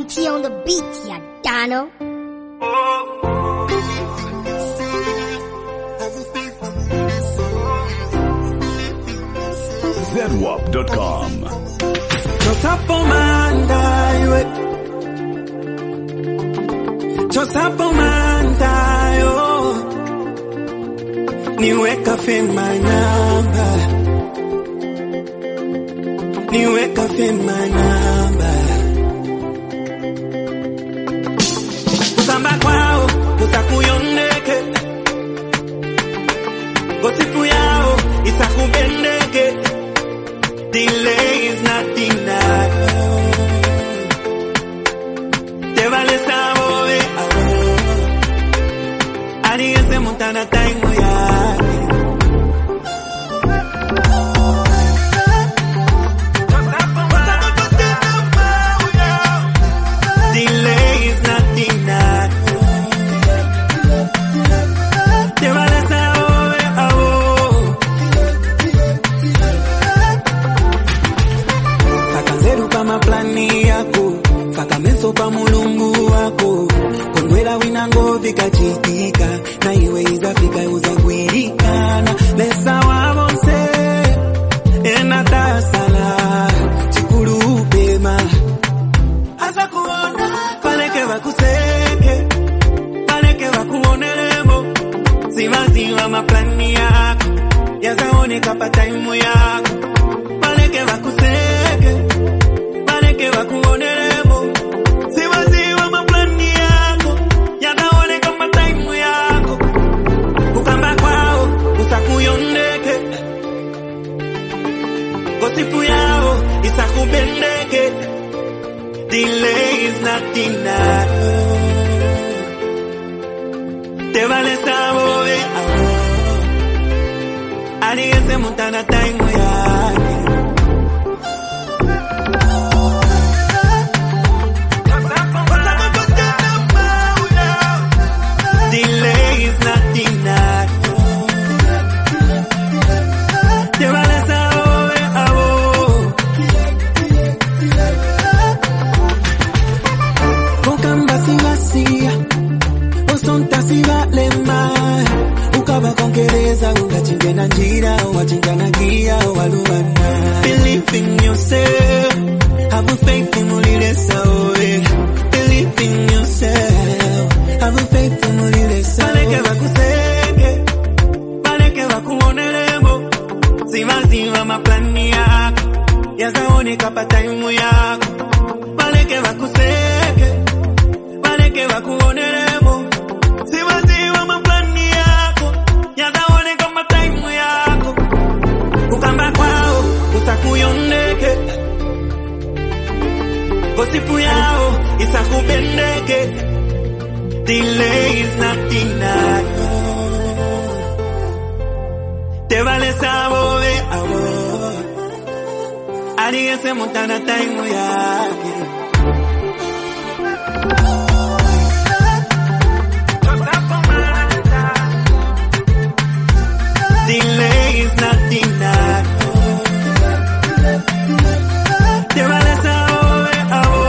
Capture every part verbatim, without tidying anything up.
T on the beat, ya Dano. zedwap dot com. Chosapo mandayo, Chosapo mandayo, niweka fe my number, niweka fe my number. Kusamba kwao, kusakuyondeke, gosipu yao, isakubendeke. Delay is not denied. Te vale saber, Ari ese montana time ya. Delay is not denied. Te vale saber, Zeru pa maplani yako, faka meso pa mulungu wako. Kondwela winango vika chitika, na iwe izafika uzagwirikana. Lesa wabonse, enata sala, chikuru upema. Asa kuona, paleke wakuseke, paleke wakuoneremo. Siva siva maplani yako, yazaone kapa time yako. Paleke wakuseke, paleke wakuoneremo. Siva siva maplani yako, yazaone kama time yako. Kukamba kwao, usakuyondeke. Gosipu yao, isakubendeke. Delay is not denied. Te vale saber, Ari ese montana time yake. Delay is not denied. Te vale saber, Kokamba si vacía, osonta si vale más. Ukaba kongereza, ungachinja na njira, wachinja na gia, walubana. Believe in yourself, have faith in mulile sawe. Believe in yourself, have faith in mulile sawe. Paleke wakuseke, paleke wakuoneremo. Siva siva maplani yako, yazaone kapa time yako. Paleke wakuseke, paleke wakuoneremo. Siva siva maplani yako, yazaone kama time yako. Kukamba kwao, usakuyondeke. Gosipu yao, isakubendeke. Delay is not denied. Te vale saber, Ari ese montana time yake. Delay is not denied. Te vale saber,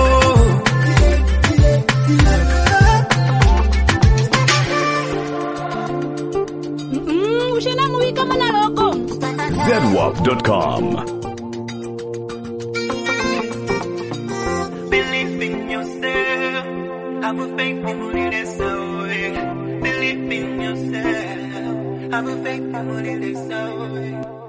Mm, ushena movie kama na logo. zedwap dot com. believe in yourself, have a faith in mulile sawe. Believe in yourself, have a faith in mulile sawe.